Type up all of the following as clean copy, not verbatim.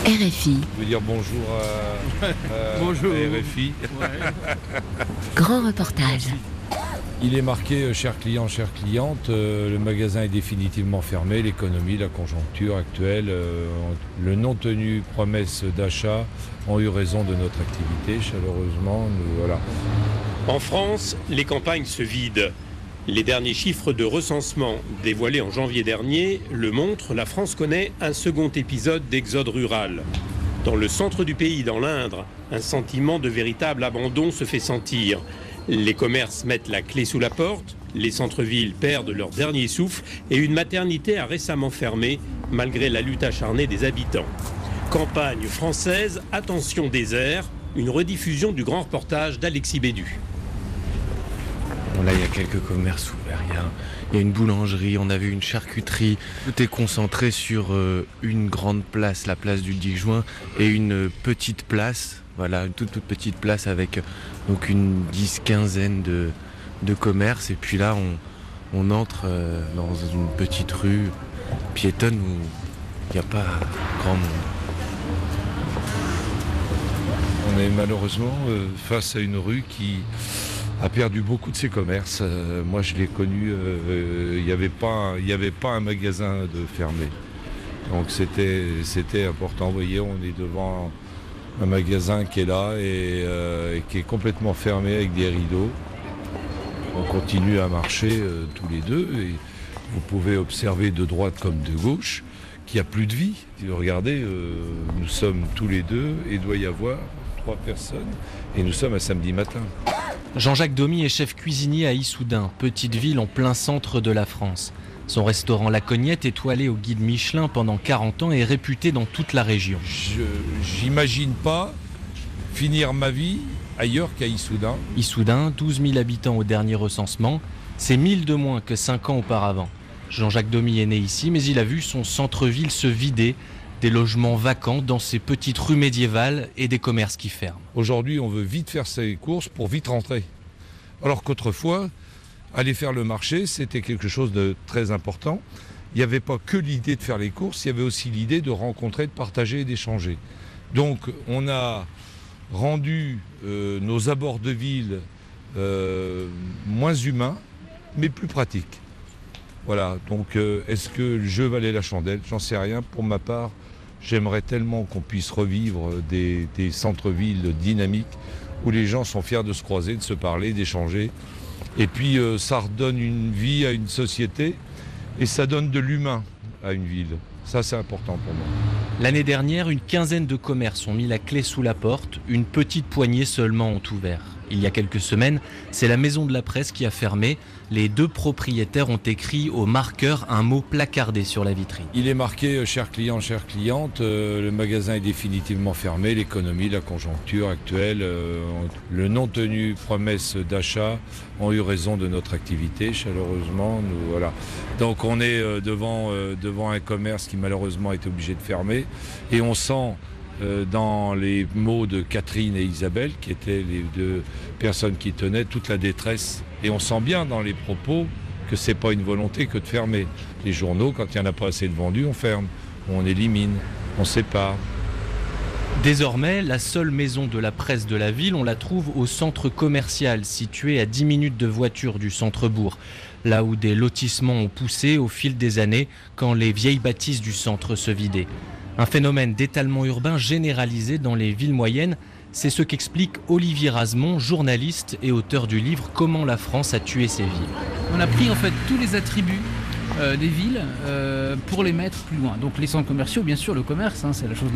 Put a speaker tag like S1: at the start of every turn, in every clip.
S1: RFI.
S2: Je veux dire bonjour
S3: Bonjour.
S2: à RFI.
S3: Ouais.
S1: Grand reportage.
S2: Il est marqué chers clients, chères clientes, le magasin est définitivement fermé, l'économie, la conjoncture actuelle, le non-tenu promesse d'achat ont eu raison de notre activité. Chaleureusement, voilà.
S4: En France, les campagnes se vident. Les derniers chiffres de recensement dévoilés en janvier dernier le montrent, la France connaît un second épisode d'exode rural. Dans le centre du pays, dans l'Indre, un sentiment de véritable abandon se fait sentir. Les commerces mettent la clé sous la porte, les centres-villes perdent leur dernier souffle et une maternité a récemment fermé malgré la lutte acharnée des habitants. Campagne française, attention désert, une rediffusion du grand reportage d'Alexis Bédu.
S5: Bon, là, il y a quelques commerces ouverts. Il y a une boulangerie, on a vu une charcuterie. Tout est concentré sur une grande place, la place du 10 juin, et une petite place, voilà, une toute petite place avec donc une 10-15aine de commerces. Et puis là, on entre dans une petite rue piétonne où il n'y a pas grand monde.
S2: On est malheureusement face à une rue qui a perdu beaucoup de ses commerces. Moi, je l'ai connu, il n'y avait pas un magasin de fermé. Donc c'était important. Vous voyez, on est devant un magasin qui est là et qui est complètement fermé avec des rideaux. On continue à marcher tous les deux et vous pouvez observer de droite comme de gauche qu'il n'y a plus de vie. Regardez, nous sommes tous les deux et il doit y avoir 3 personnes et nous sommes un samedi matin.
S6: Jean-Jacques Domy est chef cuisinier à Issoudun, petite ville en plein centre de la France. Son restaurant La Cognette, étoilé au guide Michelin pendant 40 ans, est réputé dans toute la région.
S2: J'imagine pas finir ma vie ailleurs qu'à Issoudun.
S6: Issoudun, 12 000 habitants au dernier recensement, c'est 1000 de moins que 5 ans auparavant. Jean-Jacques Domy est né ici, mais il a vu son centre-ville se vider, des logements vacants dans ces petites rues médiévales et des commerces qui ferment.
S2: Aujourd'hui, on veut vite faire ses courses pour vite rentrer. Alors qu'autrefois, aller faire le marché, c'était quelque chose de très important. Il n'y avait pas que l'idée de faire les courses, il y avait aussi l'idée de rencontrer, de partager et d'échanger. Donc, on a rendu nos abords de ville moins humains, mais plus pratiques. Voilà, donc est-ce que le jeu valait la chandelle? J'en sais rien. Pour ma part, j'aimerais tellement qu'on puisse revivre des centres-villes dynamiques où les gens sont fiers de se croiser, de se parler, d'échanger. Et puis ça redonne une vie à une société et ça donne de l'humain à une ville. Ça, c'est important pour moi.
S6: L'année dernière, une quinzaine de commerces ont mis la clé sous la porte, une petite poignée seulement ont ouvert. Il y a quelques semaines, c'est la Maison de la Presse qui a fermé. Les 2 propriétaires ont écrit au marqueur un mot placardé sur la vitrine.
S2: Il est marqué chers clients, chères clientes, le magasin est définitivement fermé, l'économie, la conjoncture actuelle, le non-tenu promesse d'achat ont eu raison de notre activité. Chaleureusement, voilà. Donc on est devant un commerce qui malheureusement a été obligé de fermer et on sent dans les mots de Catherine et Isabelle, qui étaient les 2 personnes qui tenaient, toute la détresse. Et on sent bien dans les propos que c'est pas une volonté que de fermer. Les journaux, quand il n'y en a pas assez de vendus, on ferme, on élimine, on sépare.
S6: Désormais, la seule maison de la presse de la ville, on la trouve au centre commercial, situé à 10 minutes de voiture du centre-bourg. Là où des lotissements ont poussé au fil des années, quand les vieilles bâtisses du centre se vidaient. Un phénomène d'étalement urbain généralisé dans les villes moyennes, c'est ce qu'explique Olivier Razemont, journaliste et auteur du livre « Comment la France a tué ses villes ».
S3: On a pris en fait tous les attributs des villes pour les mettre plus loin. Donc les centres commerciaux, bien sûr, le commerce, c'est la chose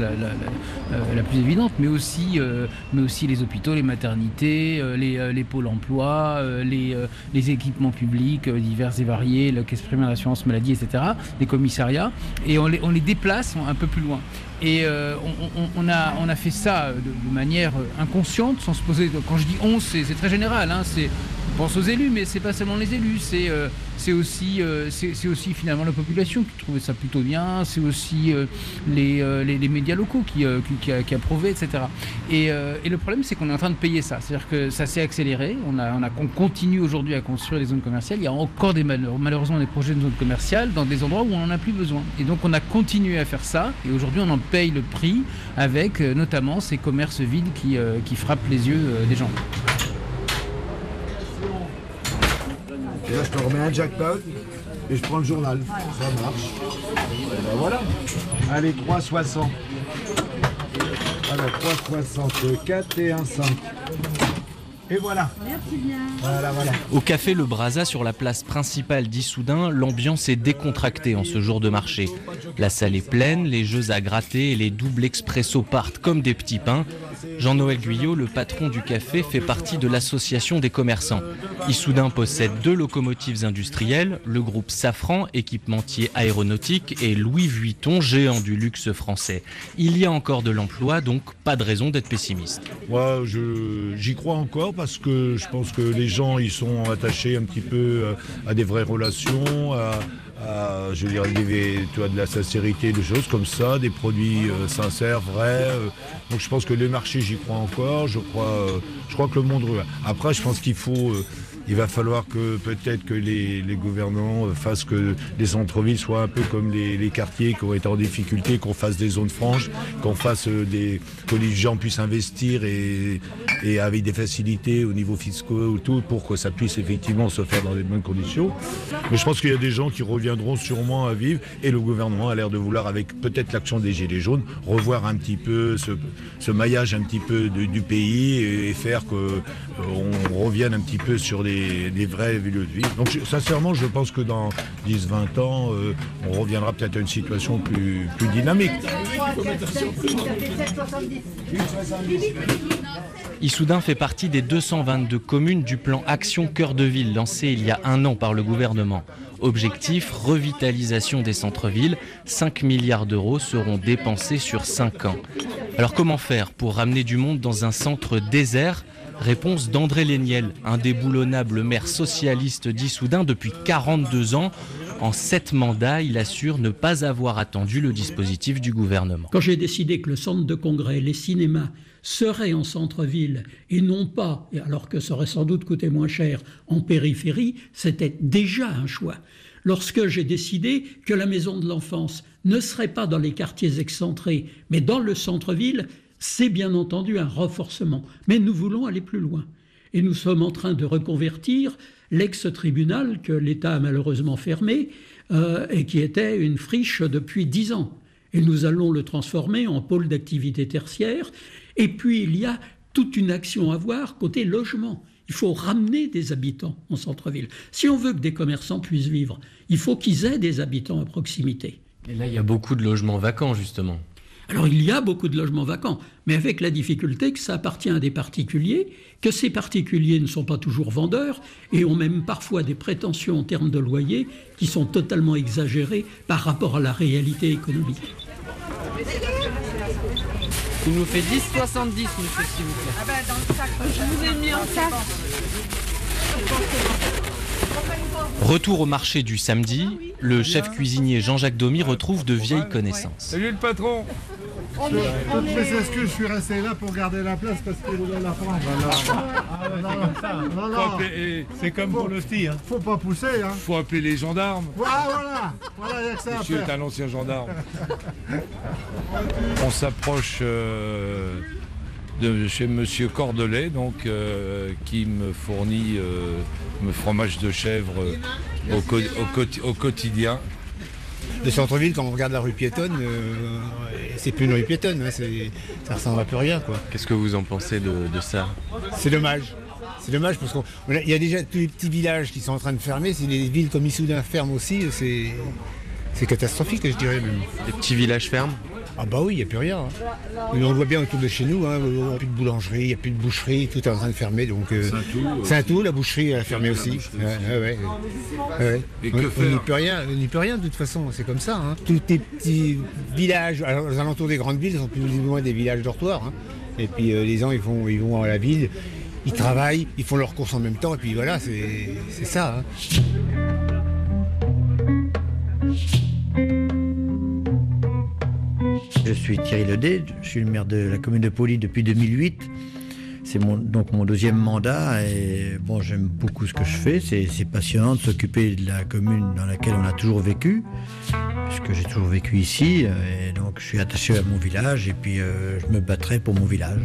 S3: la plus évidente, mais aussi les hôpitaux, les maternités, les pôles emploi, les équipements publics divers et variés, la caisse primaire d'assurance maladie, etc., les commissariats, et on les déplace un peu plus loin. Et on a fait ça de manière inconsciente, sans se poser. Quand je dis on, c'est très général. On pense aux élus, mais c'est pas seulement les élus. C'est aussi finalement la population qui trouvait ça plutôt bien. C'est aussi les médias locaux qui approuvaient, etc. Et le problème, c'est qu'on est en train de payer ça. C'est-à-dire que ça s'est accéléré. On continue aujourd'hui à construire des zones commerciales. Il y a encore malheureusement des projets de zones commerciales dans des endroits où on n'en a plus besoin. Et donc on a continué à faire ça. Et aujourd'hui, on en payent le prix avec notamment ces commerces vides qui frappent les yeux des gens.
S7: Et là, je te remets un jackpot et je prends le journal. Ça marche. Et ben voilà. Allez, 3,60. Voilà, 3,64 et 1,5. Et voilà.
S8: Merci bien.
S7: Voilà.
S6: Au café Le Brazza, sur la place principale d'Issoudun, l'ambiance est décontractée en ce jour de marché. La salle est pleine, les jeux à gratter et les doubles expresso partent comme des petits pains. Jean-Noël Guyot, le patron du café, fait partie de l'association des commerçants. Issoudun possède 2 locomotives industrielles, le groupe Safran, équipementier aéronautique, et Louis Vuitton, géant du luxe français. Il y a encore de l'emploi, donc pas de raison d'être pessimiste.
S9: Moi, j'y crois encore parce que je pense que les gens ils sont attachés un petit peu à des vraies relations, je dirais de la sincérité, des choses comme ça, des produits sincères, vrais. Donc je pense que les marchés, j'y crois encore. Je crois que le monde rural. Après, je pense il va falloir que peut-être que les gouvernants fassent que les centres-villes soient un peu comme les quartiers qui ont été en difficulté, qu'on fasse des zones franches, que les gens puissent investir et avec des facilités au niveau fiscaux ou tout, pour que ça puisse effectivement se faire dans les bonnes conditions. Mais je pense qu'il y a des gens qui reviendront sûrement à vivre, et le gouvernement a l'air de vouloir, avec peut-être l'action des Gilets jaunes, revoir un petit peu ce maillage un petit peu du pays et faire qu'on revienne un petit peu sur les vrais lieux de vie. Donc sincèrement, je pense que dans 10-20 ans, on reviendra peut-être à une situation plus dynamique.
S6: Issoudun fait partie des 222 communes du plan Action Cœur de Ville lancé il y a 1 an par le gouvernement. Objectif, revitalisation des centres-villes. 5 milliards d'euros seront dépensés sur 5 ans. Alors comment faire pour ramener du monde dans un centre désert ? Réponse d'André Léniel, un déboulonnable maire socialiste d'Issoudun depuis 42 ans. En 7 mandats, il assure ne pas avoir attendu le dispositif du gouvernement.
S10: Quand j'ai décidé que le centre de congrès, les cinémas seraient en centre-ville et non pas, alors que ça aurait sans doute coûté moins cher, en périphérie, c'était déjà un choix. Lorsque j'ai décidé que la maison de l'enfance ne serait pas dans les quartiers excentrés, mais dans le centre-ville, c'est bien entendu un renforcement. Mais nous voulons aller plus loin. Et nous sommes en train de reconvertir l'ex-tribunal que l'État a malheureusement fermé et qui était une friche depuis 10 ans. Et nous allons le transformer en pôle d'activité tertiaire. Et puis il y a toute une action à voir côté logement. Il faut ramener des habitants en centre-ville. Si on veut que des commerçants puissent vivre, il faut qu'ils aient des habitants à proximité.
S6: Et là, il y a beaucoup de logements vacants, justement.
S10: Alors il y a beaucoup de logements vacants, mais avec la difficulté que ça appartient à des particuliers, que ces particuliers ne sont pas toujours vendeurs et ont même parfois des prétentions en termes de loyer qui sont totalement exagérées par rapport à la réalité économique.
S3: Il nous fait 10,70, monsieur, s'il vous plaît.
S8: Ah ben dans le sac, je vous ai mis en sac.
S6: Retour au marché du samedi, le chef cuisinier Jean-Jacques Domy retrouve de vieilles connaissances.
S2: Salut le patron.
S7: Toutes mes excuses, je suis resté là pour garder la place parce que vous voulez la prendre. Non.
S9: C'est comme pour le ski. Hein.
S7: Faut pas pousser. Hein.
S2: Faut appeler les gendarmes.
S7: Voilà, il y a que ça à
S2: Monsieur
S7: faire.
S2: est un ancien gendarme. On s'approche de chez Monsieur Cordelet, donc, qui me fournit le fromage de chèvre au quotidien.
S11: Le centre-ville, quand on regarde la rue piétonne, c'est plus une rue piétonne, hein, ça ressemble à plus rien, quoi.
S5: Qu'est-ce que vous en pensez de ça ?
S11: C'est dommage. C'est dommage parce qu'il y a déjà tous les petits villages qui sont en train de fermer. Si les villes comme Issoudun ferment aussi, c'est catastrophique, je dirais même.
S5: Les petits villages ferment ?
S11: Ah bah oui, il n'y a plus rien. Hein. Mais on voit bien autour de chez nous, hein, il n'y a plus de boulangerie, il n'y a plus de boucherie, tout est en train de fermer. Donc Saint-Ouen, la boucherie a fermé aussi. Ouais.
S2: Et
S11: On
S2: que
S11: n'y peut rien de toute façon, c'est comme ça. Hein. Tous les petits villages, alors, aux alentours des grandes villes, sont plus ou moins des villages dortoirs. Hein. Et puis les gens, ils vont à la ville, ils travaillent, ils font leurs courses en même temps, et puis voilà, c'est ça. Hein.
S12: Je suis Thierry Ledet, je suis le maire de la commune de Poly depuis 2008. C'est mon deuxième mandat et bon, j'aime beaucoup ce que je fais. C'est passionnant de s'occuper de la commune dans laquelle on a toujours vécu, puisque j'ai toujours vécu ici. Et donc je suis attaché à mon village et puis je me battrai pour mon village.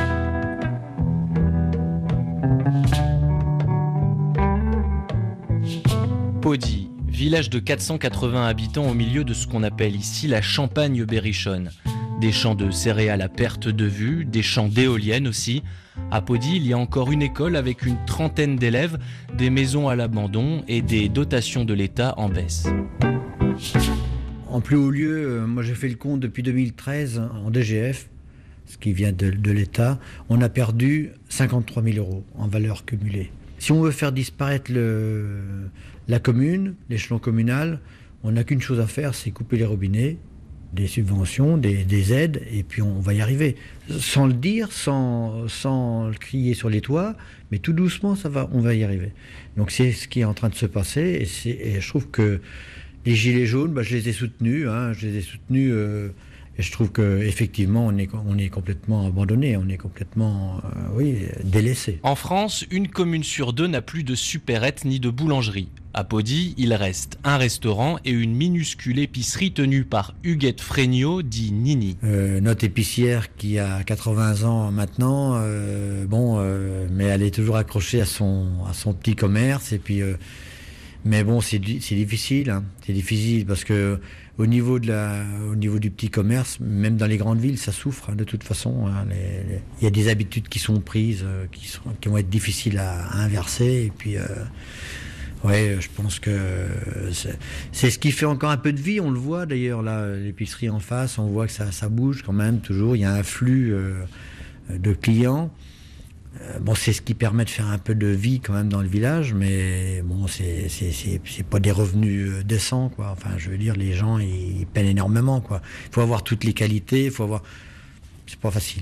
S6: Paudy, village de 480 habitants au milieu de ce qu'on appelle ici la Champagne berrichonne. Des champs de céréales à perte de vue, des champs d'éoliennes aussi. À Paudy, il y a encore une école avec une trentaine d'élèves, des maisons à l'abandon et des dotations de l'État en baisse.
S12: En plus haut lieu, moi j'ai fait le compte depuis 2013 en DGF, ce qui vient de l'État. On a perdu 53 000 € en valeur cumulée. Si on veut faire disparaître la commune, l'échelon communal, on n'a qu'une chose à faire, c'est couper les robinets, des subventions, des aides, et puis on va y arriver. Sans le dire, sans le crier sur les toits, mais tout doucement, on va y arriver. Donc c'est ce qui est en train de se passer, et je trouve que les Gilets jaunes, je les ai soutenus, et je trouve qu'effectivement, on est complètement abandonné, on est complètement délaissé.
S6: En France, une commune sur deux n'a plus de supérette ni de boulangerie. À Paudy, il reste un restaurant et une minuscule épicerie tenue par Huguette Fregnault, dit Nini.
S12: Notre épicière qui a 80 ans maintenant, mais elle est toujours accrochée à son petit commerce, et puis... mais bon, c'est difficile, hein. C'est difficile parce que au niveau du petit commerce, même dans les grandes villes, ça souffre de toute façon. Hein. Il y a des habitudes qui sont prises, qui vont être difficiles à inverser. Et puis, je pense que c'est ce qui fait encore un peu de vie. On le voit d'ailleurs là, l'épicerie en face, on voit que ça bouge quand même toujours. Il y a un flux de clients. C'est ce qui permet de faire un peu de vie quand même dans le village, mais bon, c'est pas des revenus décents, quoi. Enfin, je veux dire, les gens, ils peinent énormément, quoi. Il faut avoir toutes les qualités, c'est pas facile,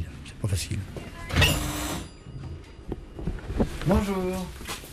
S12: Bonjour.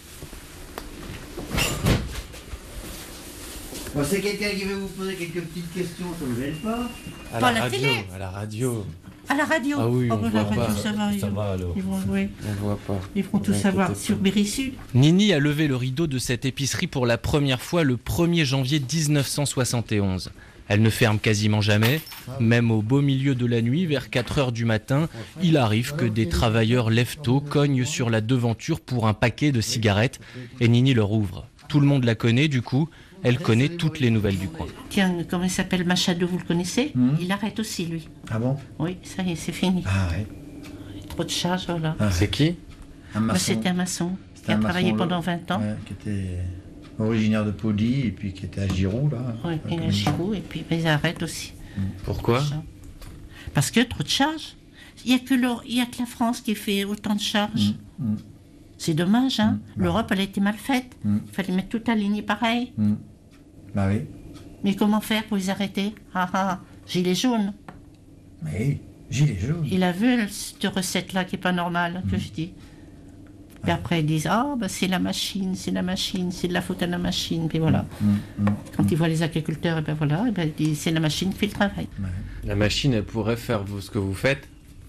S12: C'est quelqu'un qui veut vous poser quelques petites questions, ça vous gêne pas?
S5: À la radio.
S13: À la radio.
S5: Ah oui, on voit pas.
S13: Ça va alors. Ils vont jouer.
S5: On voit pas.
S13: Ils vont tout savoir sur Berry-Sud.
S6: Nini a levé le rideau de cette épicerie pour la première fois le 1er janvier 1971. Elle ne ferme quasiment jamais. Même au beau milieu de la nuit, vers 4h du matin, il arrive que des travailleurs lève-tôt cognent sur la devanture pour un paquet de cigarettes et Nini leur ouvre. Tout le monde la connaît du coup. Elle connaît toutes les nouvelles du coin.
S13: Tiens, comment il s'appelle, Machado, vous le connaissez? Il arrête aussi, lui.
S12: Ah bon?
S13: Oui, ça y est, c'est fini.
S12: Ah ouais.
S13: Trop de charges, voilà.
S5: C'est qui?
S12: Un maçon.
S13: C'était un maçon qui a travaillé pendant 20 ans.
S12: Ouais, qui était originaire de Paudy et puis qui était à Giroux, là.
S13: Oui, il est à Giroux et puis il arrête aussi.
S5: Pourquoi?
S13: Parce que trop de charges. Il n'y a que la France qui fait autant de charges. C'est dommage, hein. L'Europe, elle a été mal faite. Il fallait mettre tout aligné pareil.
S12: Bah oui.
S13: Mais comment faire pour les arrêter? Gilets jaunes.
S12: Mais gilets jaunes.
S13: Il a vu cette recette-là qui n'est pas normale, que je dis. Puis après, ils disent, c'est la machine, c'est de la faute à la machine. Puis voilà. Quand ils voient les agriculteurs, ils disent, c'est la machine qui fait le travail.
S5: La machine, elle pourrait faire ce que vous faites?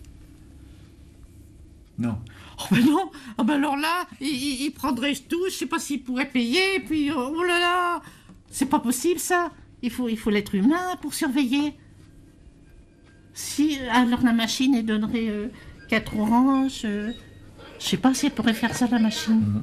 S12: Non.
S13: Oh ben non, alors là, il prendrait tout, je sais pas s'il pourrait payer, et puis oh là là, c'est pas possible ça. Il faut l'être humain pour surveiller. Si alors la machine elle donnerait 4 oranges, je sais pas si elle pourrait faire ça la machine.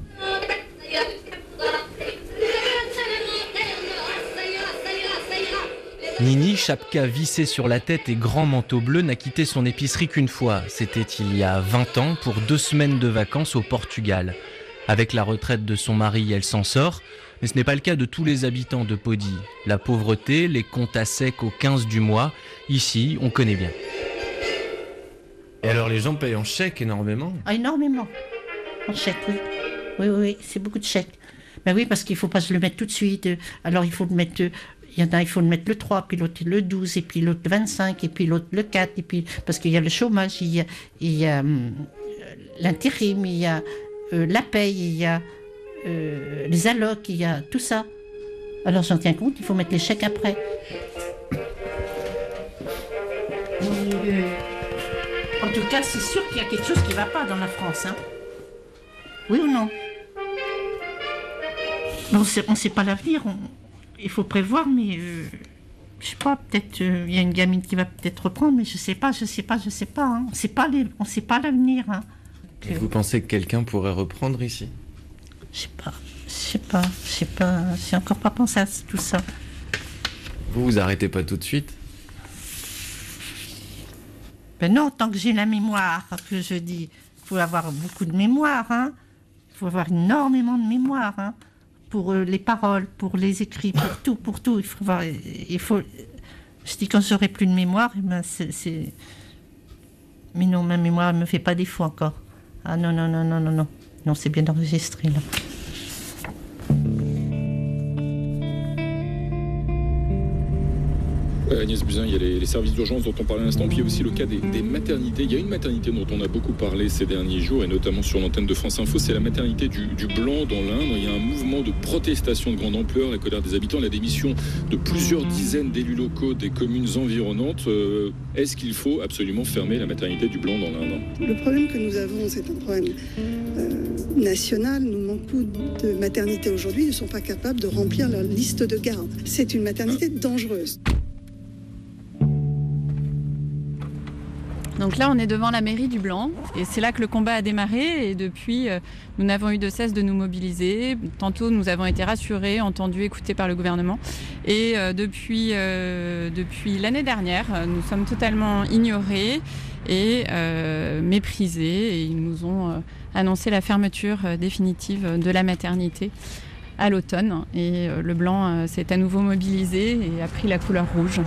S6: Nini, chapka vissée sur la tête et grand manteau bleu, n'a quitté son épicerie qu'une fois. C'était il y a 20 ans pour 2 semaines de vacances au Portugal. Avec la retraite de son mari, elle s'en sort. Mais ce n'est pas le cas de tous les habitants de Paudy. La pauvreté, les comptes à sec au 15 du mois, ici, on connaît bien.
S5: Et alors les gens payent en chèque énormément?
S13: Énormément. En chèque, oui. Oui, c'est beaucoup de chèques. Ben oui, parce qu'il ne faut pas se le mettre tout de suite. Alors il faut le mettre... Il y en a, il faut le mettre le 3, puis l'autre le 12, et puis l'autre le 25, et puis l'autre le 4, et puis, parce qu'il y a le chômage, il y a l'intérim, il y a la paye, il y a les allocs, il y a tout ça. Alors j'en tiens compte, il faut mettre les chèques après. tout cas, c'est sûr qu'il y a quelque chose qui ne va pas dans la France. Hein. Oui ou non? On ne sait pas l'avenir. Il faut prévoir, mais je sais pas, peut-être il y a une gamine qui va peut-être reprendre, mais je sais pas. Hein. On ne sait pas l'avenir. Hein.
S5: Et vous pensez que quelqu'un pourrait reprendre ici?
S13: Je sais pas. J'ai encore pas pensé à tout ça.
S5: Vous arrêtez pas tout de suite?
S13: Ben non, tant que j'ai la mémoire, que je dis, il faut avoir beaucoup de mémoire, hein. Il faut avoir énormément de mémoire, hein. Pour les paroles, pour les écrits, pour tout. Il faut. Je dis quand j'aurai plus de mémoire, ben c'est. Mais non, ma mémoire ne me fait pas défaut encore. Ah non. Non, c'est bien enregistré là.
S14: Agnès Buzyn, il y a les services d'urgence dont on parlait à l'instant, puis il y a aussi le cas des maternités. Il y a une maternité dont on a beaucoup parlé ces derniers jours, et notamment sur l'antenne de France Info, c'est la maternité du Blanc dans l'Indre. Il y a un mouvement de protestation de grande ampleur, la colère des habitants, la démission de plusieurs dizaines d'élus locaux des communes environnantes. Est-ce qu'il faut absolument fermer la maternité du Blanc dans l'Indre?
S15: Le problème que nous avons, c'est un problème national. Nous, beaucoup de maternités aujourd'hui ne sont pas capables de remplir leur liste de garde. C'est une maternité dangereuse.
S16: Donc là, on est devant la mairie du Blanc et c'est là que le combat a démarré et depuis, nous n'avons eu de cesse de nous mobiliser. Tantôt, nous avons été rassurés, entendus, écoutés par le gouvernement et depuis l'année dernière, nous sommes totalement ignorés et méprisés et ils nous ont annoncé la fermeture définitive de la maternité à l'automne et le Blanc s'est à nouveau mobilisé et a pris la couleur rouge.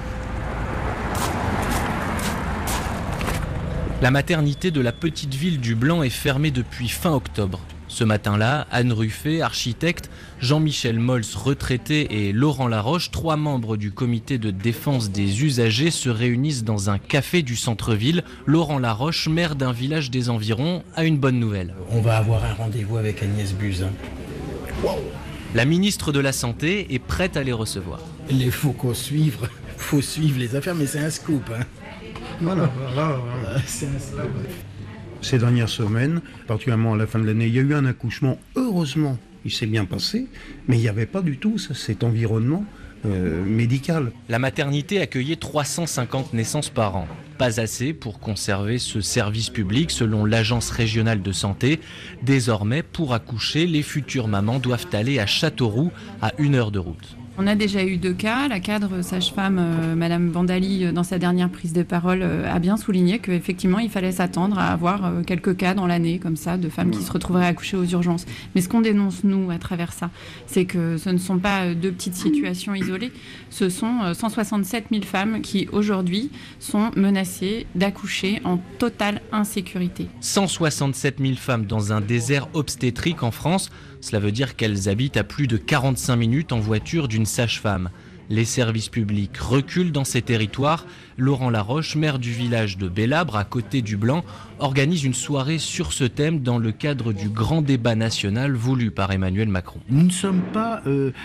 S6: La maternité de la petite ville du Blanc est fermée depuis fin octobre. Ce matin-là, Anne Ruffet, architecte, Jean-Michel Mols, retraité, et Laurent Laroche, 3 membres du comité de défense des usagers, se réunissent dans un café du centre-ville. Laurent Laroche, maire d'un village des environs, a une bonne nouvelle.
S17: On va avoir un rendez-vous avec Agnès Buzyn.
S6: Wow. La ministre de la Santé est prête à les recevoir.
S17: Il faut suivre les affaires, mais c'est un scoop. Hein. Voilà, c'est un scoop.
S9: Ces dernières semaines, particulièrement à la fin de l'année, il y a eu un accouchement. Heureusement, il s'est bien passé, mais il n'y avait pas du tout cet environnement médical.
S6: La maternité accueillait 350 naissances par an. Pas assez pour conserver ce service public selon l'Agence régionale de santé. Désormais, pour accoucher, les futures mamans doivent aller à Châteauroux, à 1 heure de route.
S16: On a déjà eu 2 cas. La cadre sage-femme, Madame Bandali, dans sa dernière prise de parole, a bien souligné qu'effectivement, il fallait s'attendre à avoir quelques cas dans l'année, comme ça, de femmes qui se retrouveraient accouchées aux urgences. Mais ce qu'on dénonce, nous, à travers ça, c'est que ce ne sont pas 2 petites situations isolées. Ce sont 167 000 femmes qui, aujourd'hui, sont menacées d'accoucher en totale insécurité.
S6: 167 000 femmes dans un désert obstétrique en France. Cela veut dire qu'elles habitent à plus de 45 minutes en voiture d'une sage-femme. Les services publics reculent dans ces territoires. Laurent Laroche, maire du village de Bellabre, à côté du Blanc, organise une soirée sur ce thème dans le cadre du grand débat national voulu par Emmanuel Macron.
S17: Nous ne sommes pas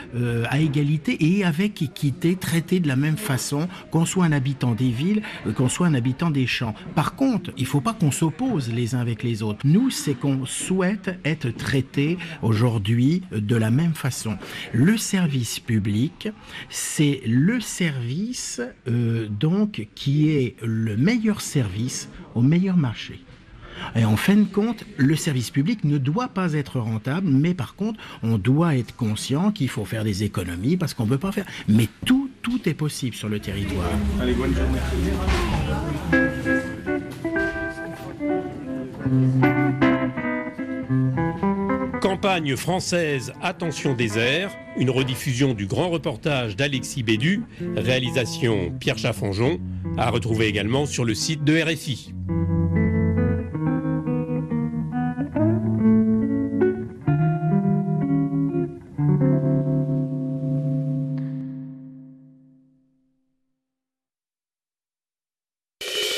S17: à égalité et avec équité, traités de la même façon, qu'on soit un habitant des villes, qu'on soit un habitant des champs. Par contre, il ne faut pas qu'on s'oppose les uns avec les autres. Nous, c'est qu'on souhaite être traités aujourd'hui de la même façon. Le service public, c'est le service donc qui est le meilleur service au meilleur marché. Et en fin de compte, le service public ne doit pas être rentable, mais par contre, on doit être conscient qu'il faut faire des économies parce qu'on ne peut pas faire. Mais tout est possible sur le territoire.
S14: Allez, bonne journée.
S4: Campagne française Attention désert, une rediffusion du grand reportage d'Alexis Bédu, réalisation Pierre Chaffanjon, à retrouver également sur le site de RFI.